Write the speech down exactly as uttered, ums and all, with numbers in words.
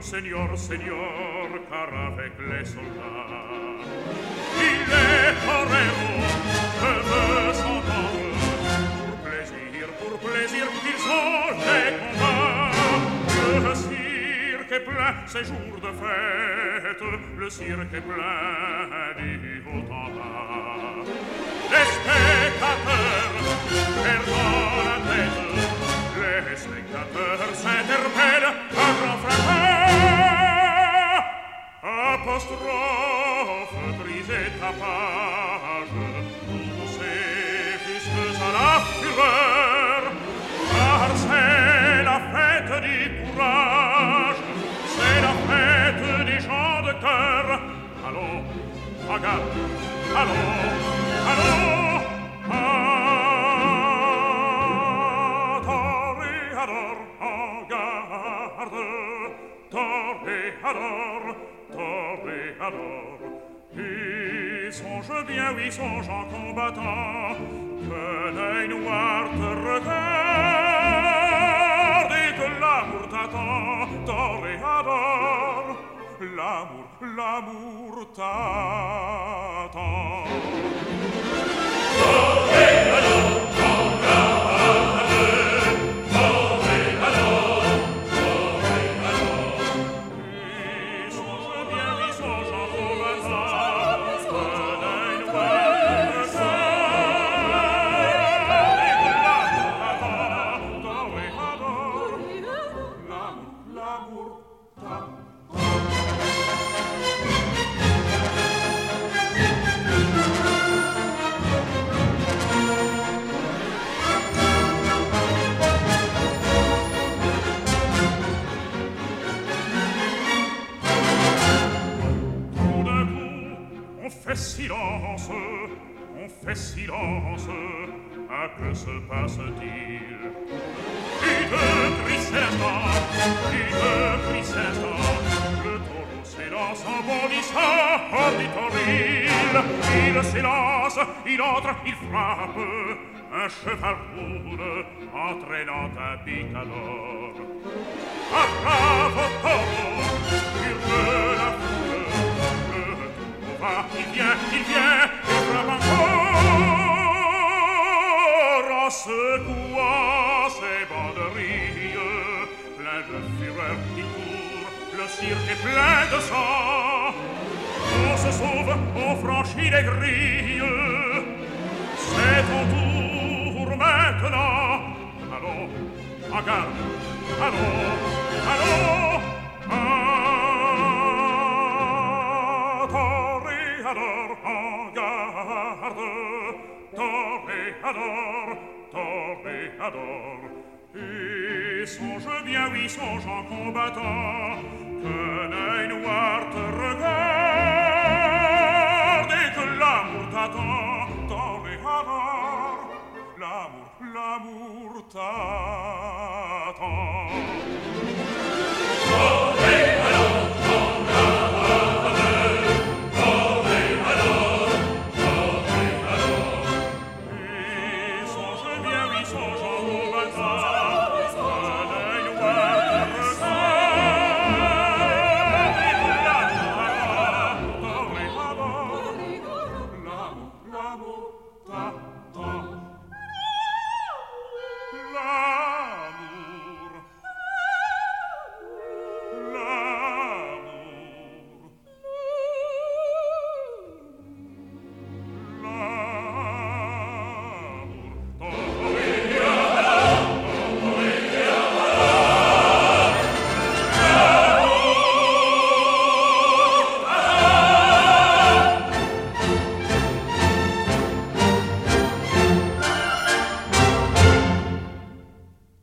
Seigneur, Seigneur, car avec les soldats, il est torero, je veux s'entendre. Pour plaisir, pour plaisir, ils ont les combats. Le cirque est plein, c'est jour de fête, le cirque est plein du haut en bas. Les spectateurs perdent la tête, les spectateurs s'interpellent à grand fracas. Apostrophe, brisez ta page, poussez jusque à la fureur, car c'est la fête du courage, c'est la fête des gens de cœur. Allons, bagarre, allons, allons, toréador, en garde, toréador, toréador. Et songe bien, oui, songe en combattant, que l'œil noir te regarde et que l'amour t'attend, toréador. L'amour, l'amour t'attend. Toréador, en garde, toréador, toréador. Et songe bien, oui, songe en combattant, que l'œil noir te regarde et que l'amour t'attend, toréador. L'amour, l'amour t'attend. On fait silence, on fait silence, à que se passe-t-il? Une triste instant, une triste instant, le taureau s'élance en bondissant hors du toril. Il s'élance, il entre, il frappe, un cheval roule, entraînant un picador. Un brave taureau, hurle la foule, il vient, il vient, il frappe encore en secouant ses banderilles. Plein de fureur qui court, le cirque est plein de sang. On se sauve, on franchit les grilles. C'est ton tour maintenant. Allons, en garde, allons, allons, toréador, en garde, toréador, toréador. Et songe bien, oui, songe en combattant, qu'un œil noir te regarde et que l'amour t'attend, toréador. L'amour, l'amour t'attend. Toréador.